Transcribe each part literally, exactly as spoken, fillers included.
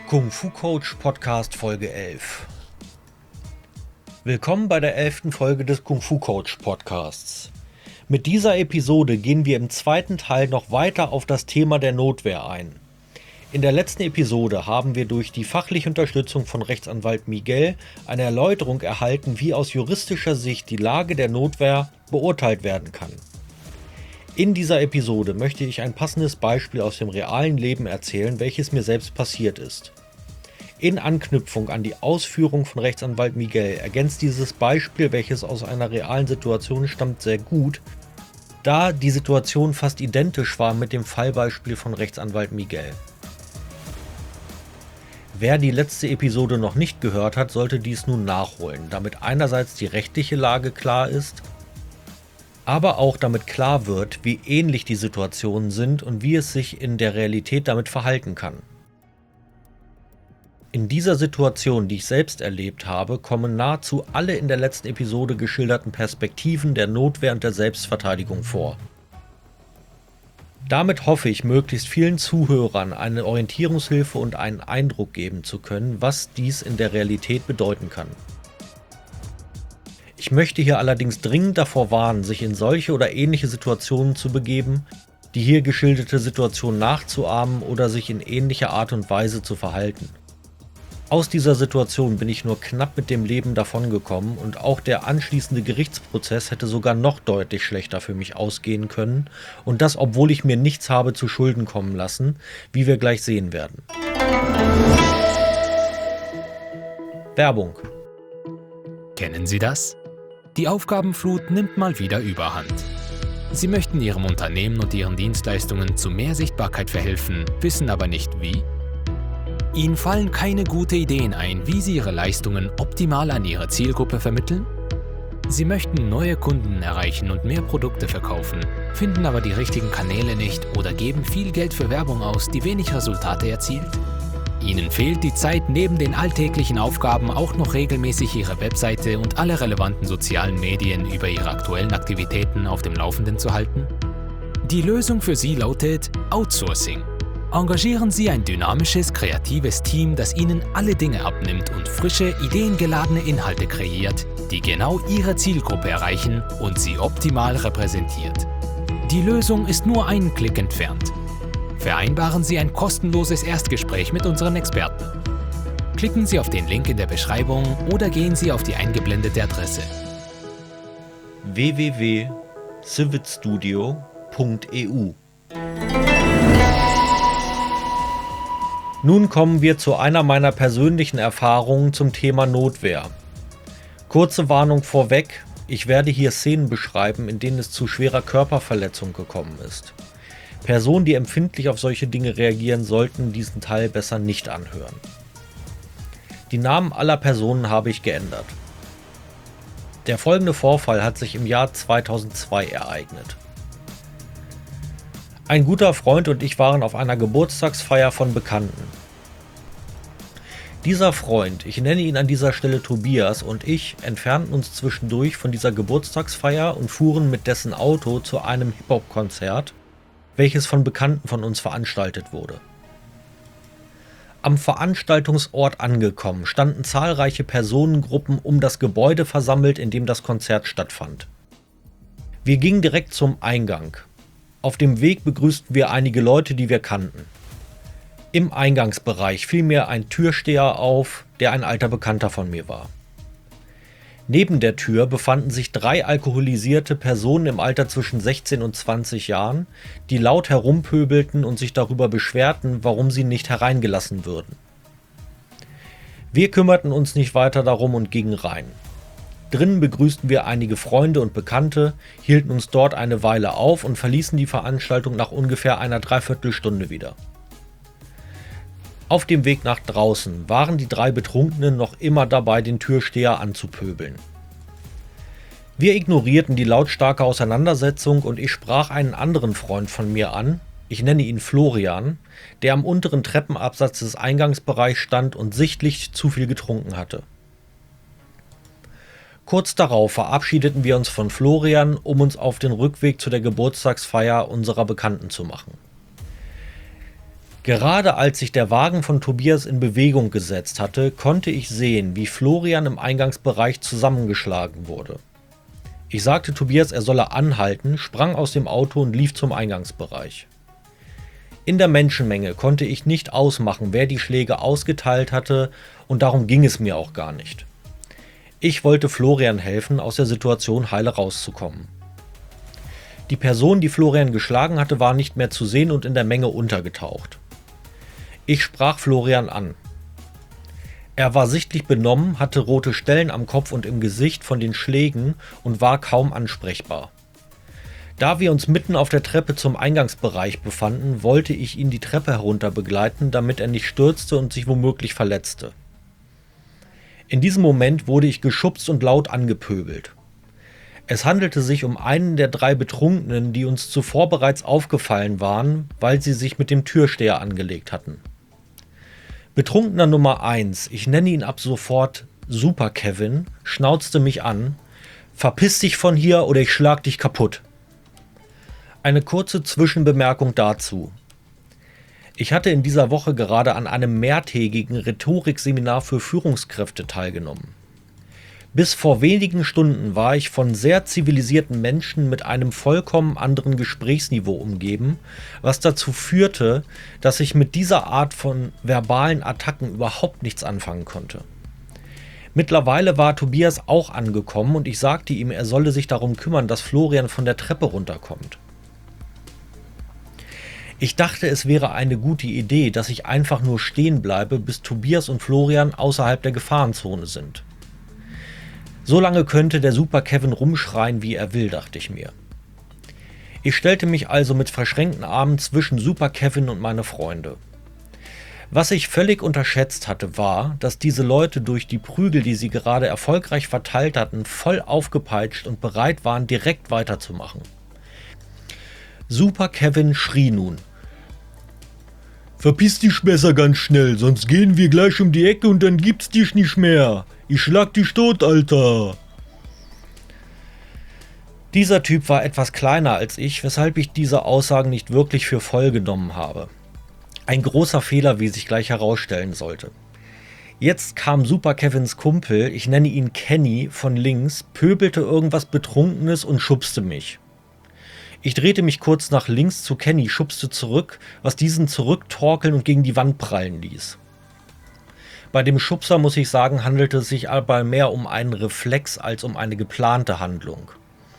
Kung Fu Coach Podcast Folge elf. Willkommen bei der elften Folge des Kung Fu Coach Podcasts. Mit dieser Episode gehen wir im zweiten Teil noch weiter auf das Thema der Notwehr ein. In der letzten Episode haben wir durch die fachliche Unterstützung von Rechtsanwalt Miguel eine Erläuterung erhalten, wie aus juristischer Sicht die Lage der Notwehr beurteilt werden kann. In dieser Episode möchte ich ein passendes Beispiel aus dem realen Leben erzählen, welches mir selbst passiert ist. In Anknüpfung an die Ausführung von Rechtsanwalt Miguel ergänzt dieses Beispiel, welches aus einer realen Situation stammt, sehr gut, da die Situation fast identisch war mit dem Fallbeispiel von Rechtsanwalt Miguel. Wer die letzte Episode noch nicht gehört hat, sollte dies nun nachholen, damit einerseits die rechtliche Lage klar ist, aber auch damit klar wird, wie ähnlich die Situationen sind und wie es sich in der Realität damit verhalten kann. In dieser Situation, die ich selbst erlebt habe, kommen nahezu alle in der letzten Episode geschilderten Perspektiven der Notwehr und der Selbstverteidigung vor. Damit hoffe ich, möglichst vielen Zuhörern eine Orientierungshilfe und einen Eindruck geben zu können, was dies in der Realität bedeuten kann. Ich möchte hier allerdings dringend davor warnen, sich in solche oder ähnliche Situationen zu begeben, die hier geschilderte Situation nachzuahmen oder sich in ähnlicher Art und Weise zu verhalten. Aus dieser Situation bin ich nur knapp mit dem Leben davongekommen und auch der anschließende Gerichtsprozess hätte sogar noch deutlich schlechter für mich ausgehen können und das, obwohl ich mir nichts habe zu Schulden kommen lassen, wie wir gleich sehen werden. Werbung. Kennen Sie das? Die Aufgabenflut nimmt mal wieder Überhand. Sie möchten Ihrem Unternehmen und Ihren Dienstleistungen zu mehr Sichtbarkeit verhelfen, wissen aber nicht wie? Ihnen fallen keine guten Ideen ein, wie Sie Ihre Leistungen optimal an Ihre Zielgruppe vermitteln? Sie möchten neue Kunden erreichen und mehr Produkte verkaufen, finden aber die richtigen Kanäle nicht oder geben viel Geld für Werbung aus, die wenig Resultate erzielt? Ihnen fehlt die Zeit, neben den alltäglichen Aufgaben auch noch regelmäßig Ihre Webseite und alle relevanten sozialen Medien über Ihre aktuellen Aktivitäten auf dem Laufenden zu halten? Die Lösung für Sie lautet Outsourcing. Engagieren Sie ein dynamisches, kreatives Team, das Ihnen alle Dinge abnimmt und frische, ideengeladene Inhalte kreiert, die genau Ihre Zielgruppe erreichen und Sie optimal repräsentiert. Die Lösung ist nur einen Klick entfernt. Vereinbaren Sie ein kostenloses Erstgespräch mit unseren Experten. Klicken Sie auf den Link in der Beschreibung oder gehen Sie auf die eingeblendete Adresse w w w punkt civitstudio punkt e u. Nun kommen wir zu einer meiner persönlichen Erfahrungen zum Thema Notwehr. Kurze Warnung vorweg, ich werde hier Szenen beschreiben, in denen es zu schwerer Körperverletzung gekommen ist. Personen, die empfindlich auf solche Dinge reagieren, sollten diesen Teil besser nicht anhören. Die Namen aller Personen habe ich geändert. Der folgende Vorfall hat sich im Jahr zweitausendzwei ereignet. Ein guter Freund und ich waren auf einer Geburtstagsfeier von Bekannten. Dieser Freund, ich nenne ihn an dieser Stelle Tobias, und ich entfernten uns zwischendurch von dieser Geburtstagsfeier und fuhren mit dessen Auto zu einem Hip-Hop-Konzert, welches von Bekannten von uns veranstaltet wurde. Am Veranstaltungsort angekommen, standen zahlreiche Personengruppen um das Gebäude versammelt, in dem das Konzert stattfand. Wir gingen direkt zum Eingang. Auf dem Weg begrüßten wir einige Leute, die wir kannten. Im Eingangsbereich fiel mir ein Türsteher auf, der ein alter Bekannter von mir war. Neben der Tür befanden sich drei alkoholisierte Personen im Alter zwischen sechzehn und zwanzig Jahren, die laut herumpöbelten und sich darüber beschwerten, warum sie nicht hereingelassen würden. Wir kümmerten uns nicht weiter darum und gingen rein. Drinnen begrüßten wir einige Freunde und Bekannte, hielten uns dort eine Weile auf und verließen die Veranstaltung nach ungefähr einer Dreiviertelstunde wieder. Auf dem Weg nach draußen waren die drei Betrunkenen noch immer dabei, den Türsteher anzupöbeln. Wir ignorierten die lautstarke Auseinandersetzung und ich sprach einen anderen Freund von mir an, ich nenne ihn Florian, der am unteren Treppenabsatz des Eingangsbereichs stand und sichtlich zu viel getrunken hatte. Kurz darauf verabschiedeten wir uns von Florian, um uns auf den Rückweg zu der Geburtstagsfeier unserer Bekannten zu machen. Gerade als sich der Wagen von Tobias in Bewegung gesetzt hatte, konnte ich sehen, wie Florian im Eingangsbereich zusammengeschlagen wurde. Ich sagte Tobias, er solle anhalten, sprang aus dem Auto und lief zum Eingangsbereich. In der Menschenmenge konnte ich nicht ausmachen, wer die Schläge ausgeteilt hatte, und darum ging es mir auch gar nicht. Ich wollte Florian helfen, aus der Situation heile rauszukommen. Die Person, die Florian geschlagen hatte, war nicht mehr zu sehen und in der Menge untergetaucht. Ich sprach Florian an. Er war sichtlich benommen, hatte rote Stellen am Kopf und im Gesicht von den Schlägen und war kaum ansprechbar. Da wir uns mitten auf der Treppe zum Eingangsbereich befanden, wollte ich ihn die Treppe herunter begleiten, damit er nicht stürzte und sich womöglich verletzte. In diesem Moment wurde ich geschubst und laut angepöbelt. Es handelte sich um einen der drei Betrunkenen, die uns zuvor bereits aufgefallen waren, weil sie sich mit dem Türsteher angelegt hatten. Betrunkener Nummer eins, ich nenne ihn ab sofort Super Kevin, schnauzte mich an: Verpiss dich von hier oder ich schlag dich kaputt. Eine kurze Zwischenbemerkung dazu. Ich hatte in dieser Woche gerade an einem mehrtägigen Rhetorikseminar für Führungskräfte teilgenommen. Bis vor wenigen Stunden war ich von sehr zivilisierten Menschen mit einem vollkommen anderen Gesprächsniveau umgeben, was dazu führte, dass ich mit dieser Art von verbalen Attacken überhaupt nichts anfangen konnte. Mittlerweile war Tobias auch angekommen und ich sagte ihm, er solle sich darum kümmern, dass Florian von der Treppe runterkommt. Ich dachte, es wäre eine gute Idee, dass ich einfach nur stehen bleibe, bis Tobias und Florian außerhalb der Gefahrenzone sind. So lange könnte der Super Kevin rumschreien, wie er will, dachte ich mir. Ich stellte mich also mit verschränkten Armen zwischen Super Kevin und meine Freunde. Was ich völlig unterschätzt hatte, war, dass diese Leute durch die Prügel, die sie gerade erfolgreich verteilt hatten, voll aufgepeitscht und bereit waren, direkt weiterzumachen. Super Kevin schrie nun: Verpiss dich besser ganz schnell, sonst gehen wir gleich um die Ecke und dann gibt's dich nicht mehr. Ich schlag dich tot, Alter. Dieser Typ war etwas kleiner als ich, weshalb ich diese Aussagen nicht wirklich für voll genommen habe. Ein großer Fehler, wie sich gleich herausstellen sollte. Jetzt kam Super Kevins Kumpel, ich nenne ihn Kenny, von links, pöbelte irgendwas Betrunkenes und schubste mich. Ich drehte mich kurz nach links zu Kenny, schubste zurück, was diesen zurücktorkeln und gegen die Wand prallen ließ. Bei dem Schubser, muss ich sagen, handelte es sich aber mehr um einen Reflex als um eine geplante Handlung.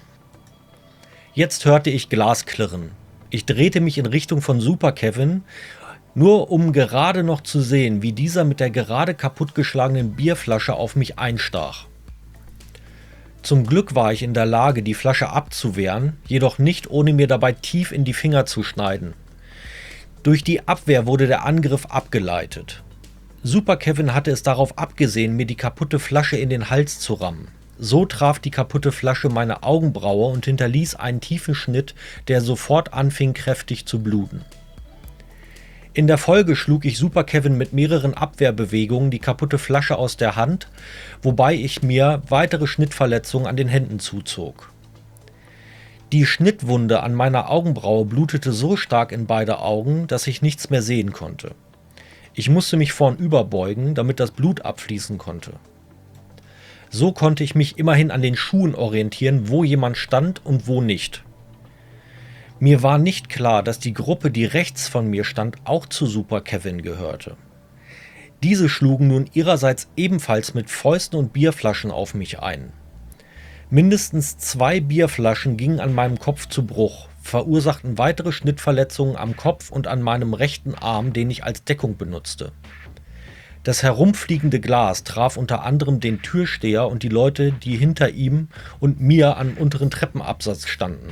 Jetzt hörte ich Glas klirren. Ich drehte mich in Richtung von Super Kevin, nur um gerade noch zu sehen, wie dieser mit der gerade kaputtgeschlagenen Bierflasche auf mich einstach. Zum Glück war ich in der Lage, die Flasche abzuwehren, jedoch nicht, ohne mir dabei tief in die Finger zu schneiden. Durch die Abwehr wurde der Angriff abgeleitet. Super Kevin hatte es darauf abgesehen, mir die kaputte Flasche in den Hals zu rammen. So traf die kaputte Flasche meine Augenbraue und hinterließ einen tiefen Schnitt, der sofort anfing, kräftig zu bluten. In der Folge schlug ich Super Kevin mit mehreren Abwehrbewegungen die kaputte Flasche aus der Hand, wobei ich mir weitere Schnittverletzungen an den Händen zuzog. Die Schnittwunde an meiner Augenbraue blutete so stark in beide Augen, dass ich nichts mehr sehen konnte. Ich musste mich vornüber beugen, damit das Blut abfließen konnte. So konnte ich mich immerhin an den Schuhen orientieren, wo jemand stand und wo nicht. Mir war nicht klar, dass die Gruppe, die rechts von mir stand, auch zu Super Kevin gehörte. Diese schlugen nun ihrerseits ebenfalls mit Fäusten und Bierflaschen auf mich ein. Mindestens zwei Bierflaschen gingen an meinem Kopf zu Bruch, verursachten weitere Schnittverletzungen am Kopf und an meinem rechten Arm, den ich als Deckung benutzte. Das herumfliegende Glas traf unter anderem den Türsteher und die Leute, die hinter ihm und mir am unteren Treppenabsatz standen.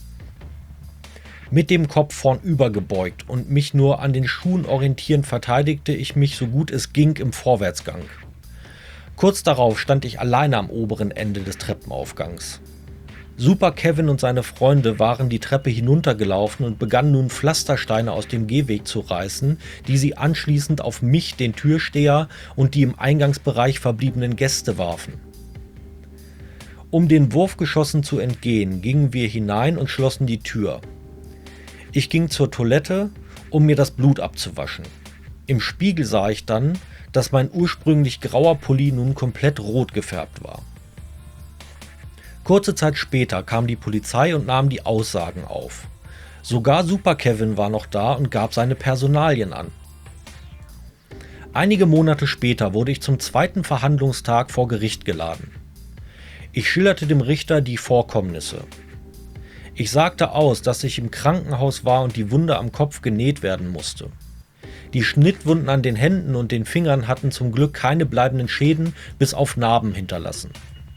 Mit dem Kopf vornüber gebeugt und mich nur an den Schuhen orientierend verteidigte ich mich so gut es ging im Vorwärtsgang. Kurz darauf stand ich alleine am oberen Ende des Treppenaufgangs. Super Kevin und seine Freunde waren die Treppe hinuntergelaufen und begannen nun Pflastersteine aus dem Gehweg zu reißen, die sie anschließend auf mich, den Türsteher und die im Eingangsbereich verbliebenen Gäste warfen. Um den Wurfgeschossen zu entgehen, gingen wir hinein und schlossen die Tür. Ich ging zur Toilette, um mir das Blut abzuwaschen. Im Spiegel sah ich dann, dass mein ursprünglich grauer Pulli nun komplett rot gefärbt war. Kurze Zeit später kam die Polizei und nahm die Aussagen auf. Sogar Super Kevin war noch da und gab seine Personalien an. Einige Monate später wurde ich zum zweiten Verhandlungstag vor Gericht geladen. Ich schilderte dem Richter die Vorkommnisse. Ich sagte aus, dass ich im Krankenhaus war und die Wunde am Kopf genäht werden musste. Die Schnittwunden an den Händen und den Fingern hatten zum Glück keine bleibenden Schäden bis auf Narben hinterlassen.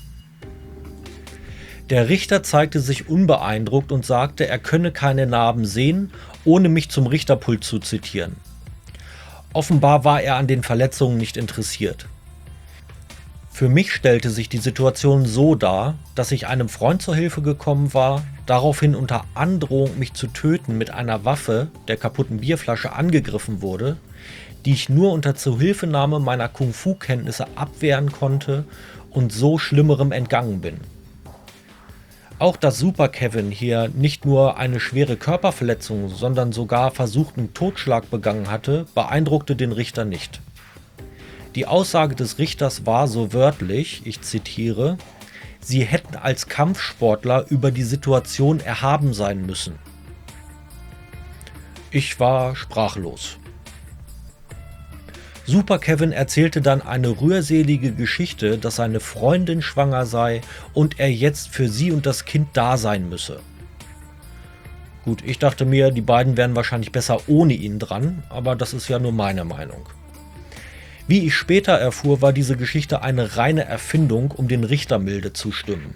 Der Richter zeigte sich unbeeindruckt und sagte, er könne keine Narben sehen, ohne mich zum Richterpult zu zitieren. Offenbar war er an den Verletzungen nicht interessiert. Für mich stellte sich die Situation so dar, dass ich einem Freund zur Hilfe gekommen war, daraufhin unter Androhung, mich zu töten, mit einer Waffe, der kaputten Bierflasche, angegriffen wurde, die ich nur unter Zuhilfenahme meiner Kung-Fu-Kenntnisse abwehren konnte und so Schlimmerem entgangen bin. Auch dass Super Kevin hier nicht nur eine schwere Körperverletzung, sondern sogar versuchten Totschlag begangen hatte, beeindruckte den Richter nicht. Die Aussage des Richters war so wörtlich, ich zitiere, sie hätten als Kampfsportler über die Situation erhaben sein müssen. Ich war sprachlos. Super Kevin erzählte dann eine rührselige Geschichte, dass seine Freundin schwanger sei und er jetzt für sie und das Kind da sein müsse. Gut, ich dachte mir, die beiden wären wahrscheinlich besser ohne ihn dran, aber das ist ja nur meine Meinung. Wie ich später erfuhr, war diese Geschichte eine reine Erfindung, um den Richter milde zu stimmen.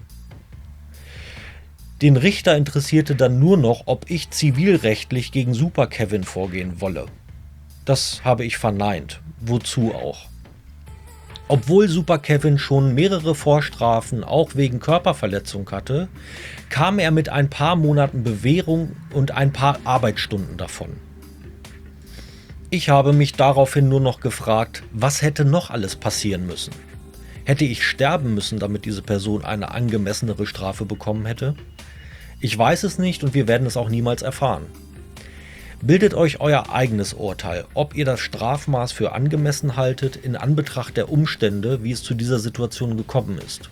Den Richter interessierte dann nur noch, ob ich zivilrechtlich gegen Super Kevin vorgehen wolle. Das habe ich verneint. Wozu auch? Obwohl Super Kevin schon mehrere Vorstrafen auch wegen Körperverletzung hatte, kam er mit ein paar Monaten Bewährung und ein paar Arbeitsstunden davon. Ich habe mich daraufhin nur noch gefragt, was hätte noch alles passieren müssen? Hätte ich sterben müssen, damit diese Person eine angemessenere Strafe bekommen hätte? Ich weiß es nicht und wir werden es auch niemals erfahren. Bildet euch euer eigenes Urteil, ob ihr das Strafmaß für angemessen haltet in Anbetracht der Umstände, wie es zu dieser Situation gekommen ist.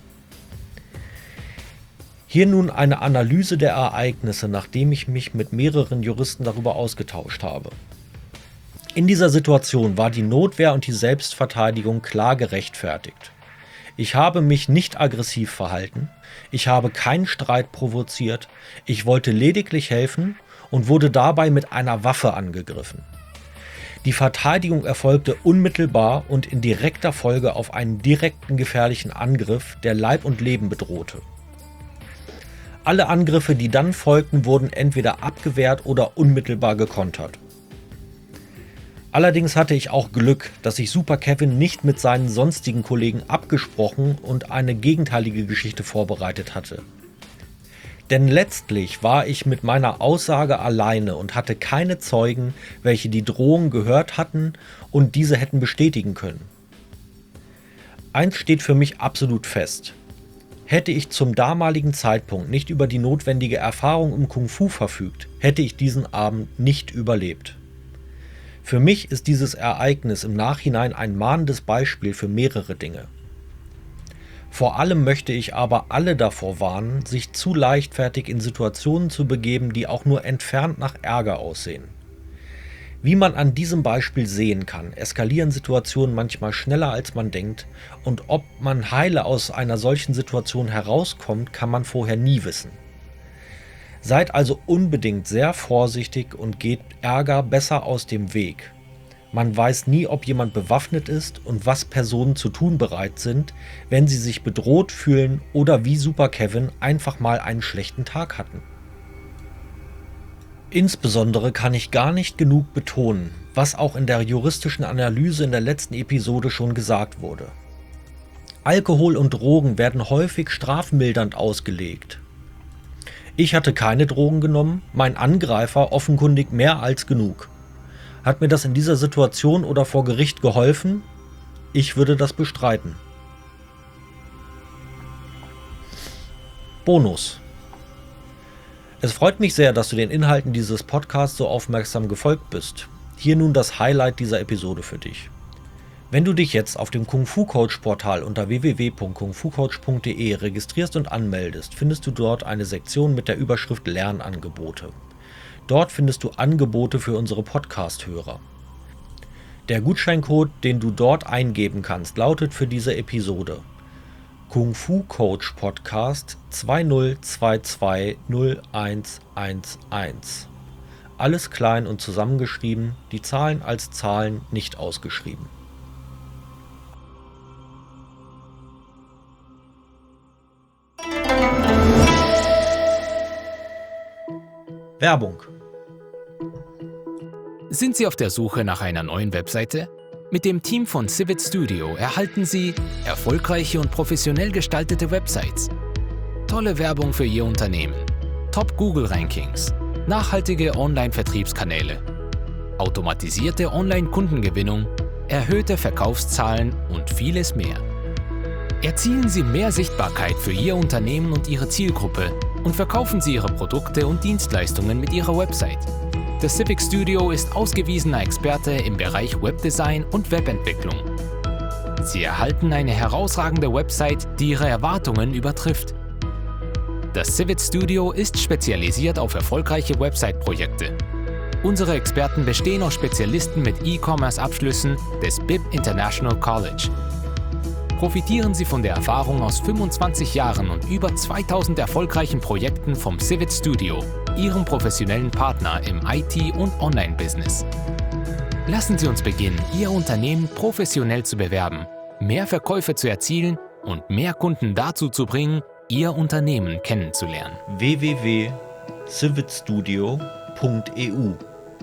Hier nun eine Analyse der Ereignisse, nachdem ich mich mit mehreren Juristen darüber ausgetauscht habe. In dieser Situation war die Notwehr und die Selbstverteidigung klar gerechtfertigt. Ich habe mich nicht aggressiv verhalten, ich habe keinen Streit provoziert, ich wollte lediglich helfen und wurde dabei mit einer Waffe angegriffen. Die Verteidigung erfolgte unmittelbar und in direkter Folge auf einen direkten gefährlichen Angriff, der Leib und Leben bedrohte. Alle Angriffe, die dann folgten, wurden entweder abgewehrt oder unmittelbar gekontert. Allerdings hatte ich auch Glück, dass sich Super Kevin nicht mit seinen sonstigen Kollegen abgesprochen und eine gegenteilige Geschichte vorbereitet hatte. Denn letztlich war ich mit meiner Aussage alleine und hatte keine Zeugen, welche die Drohung gehört hatten und diese hätten bestätigen können. Eins steht für mich absolut fest. Hätte ich zum damaligen Zeitpunkt nicht über die notwendige Erfahrung im Kung-Fu verfügt, hätte ich diesen Abend nicht überlebt. Für mich ist dieses Ereignis im Nachhinein ein mahnendes Beispiel für mehrere Dinge. Vor allem möchte ich aber alle davor warnen, sich zu leichtfertig in Situationen zu begeben, die auch nur entfernt nach Ärger aussehen. Wie man an diesem Beispiel sehen kann, eskalieren Situationen manchmal schneller als man denkt und ob man heile aus einer solchen Situation herauskommt, kann man vorher nie wissen. Seid also unbedingt sehr vorsichtig und geht Ärger besser aus dem Weg. Man weiß nie, ob jemand bewaffnet ist und was Personen zu tun bereit sind, wenn sie sich bedroht fühlen oder wie Super Kevin einfach mal einen schlechten Tag hatten. Insbesondere kann ich gar nicht genug betonen, was auch in der juristischen Analyse in der letzten Episode schon gesagt wurde. Alkohol und Drogen werden häufig strafmildernd ausgelegt. Ich hatte keine Drogen genommen, mein Angreifer offenkundig mehr als genug. Hat mir das in dieser Situation oder vor Gericht geholfen? Ich würde das bestreiten. Bonus. Es freut mich sehr, dass du den Inhalten dieses Podcasts so aufmerksam gefolgt bist. Hier nun das Highlight dieser Episode für dich. Wenn du dich jetzt auf dem Kung Fu Coach Portal unter w w w punkt kung fu coach punkt d e registrierst und anmeldest, findest du dort eine Sektion mit der Überschrift Lernangebote. Dort findest du Angebote für unsere Podcast-Hörer. Der Gutscheincode, den du dort eingeben kannst, lautet für diese Episode Kung Fu Coach Podcast zwei null zwei zwei null eins eins eins. Alles klein und zusammengeschrieben, die Zahlen als Zahlen nicht ausgeschrieben. Werbung. Sind Sie auf der Suche nach einer neuen Webseite? Mit dem Team von Civit Studio erhalten Sie erfolgreiche und professionell gestaltete Websites, tolle Werbung für Ihr Unternehmen, Top-Google-Rankings, nachhaltige Online-Vertriebskanäle, automatisierte Online-Kundengewinnung, erhöhte Verkaufszahlen und vieles mehr. Erzielen Sie mehr Sichtbarkeit für Ihr Unternehmen und Ihre Zielgruppe und verkaufen Sie Ihre Produkte und Dienstleistungen mit Ihrer Website. The Civic Studio ist ausgewiesener Experte im Bereich Webdesign und Webentwicklung. Sie erhalten eine herausragende Website, die Ihre Erwartungen übertrifft. Das Civic Studio ist spezialisiert auf erfolgreiche Website-Projekte. Unsere Experten bestehen aus Spezialisten mit E-Commerce-Abschlüssen des B I B International College. Profitieren Sie von der Erfahrung aus fünfundzwanzig Jahren und über zweitausend erfolgreichen Projekten vom Civit Studio, Ihrem professionellen Partner im I T- und Online-Business. Lassen Sie uns beginnen, Ihr Unternehmen professionell zu bewerben, mehr Verkäufe zu erzielen und mehr Kunden dazu zu bringen, Ihr Unternehmen kennenzulernen. w w w punkt civit studio punkt e u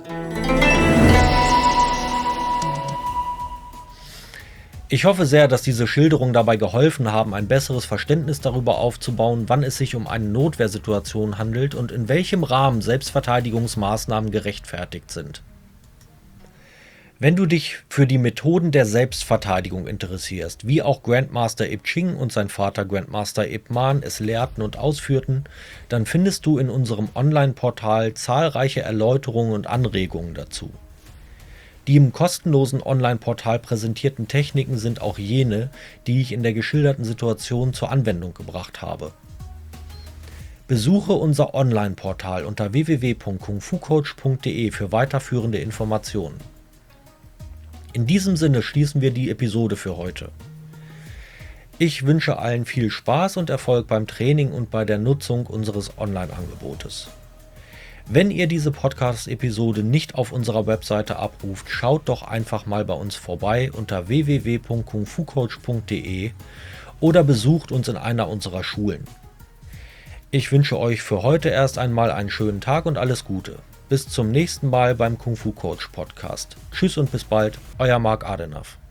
Ich hoffe sehr, dass diese Schilderungen dabei geholfen haben, ein besseres Verständnis darüber aufzubauen, wann es sich um eine Notwehrsituation handelt und in welchem Rahmen Selbstverteidigungsmaßnahmen gerechtfertigt sind. Wenn du dich für die Methoden der Selbstverteidigung interessierst, wie auch Grandmaster Ip Ching und sein Vater Grandmaster Ip Man es lehrten und ausführten, dann findest du in unserem Online-Portal zahlreiche Erläuterungen und Anregungen dazu. Die im kostenlosen Online-Portal präsentierten Techniken sind auch jene, die ich in der geschilderten Situation zur Anwendung gebracht habe. Besuche unser Online-Portal unter w w w punkt kung fu coach punkt d e für weiterführende Informationen. In diesem Sinne schließen wir die Episode für heute. Ich wünsche allen viel Spaß und Erfolg beim Training und bei der Nutzung unseres Online-Angebotes. Wenn ihr diese Podcast-Episode nicht auf unserer Webseite abruft, schaut doch einfach mal bei uns vorbei unter w w w punkt kung fu coach punkt d e oder besucht uns in einer unserer Schulen. Ich wünsche euch für heute erst einmal einen schönen Tag und alles Gute. Bis zum nächsten Mal beim Kung Fu Coach Podcast. Tschüss und bis bald, euer Marc Adenauer.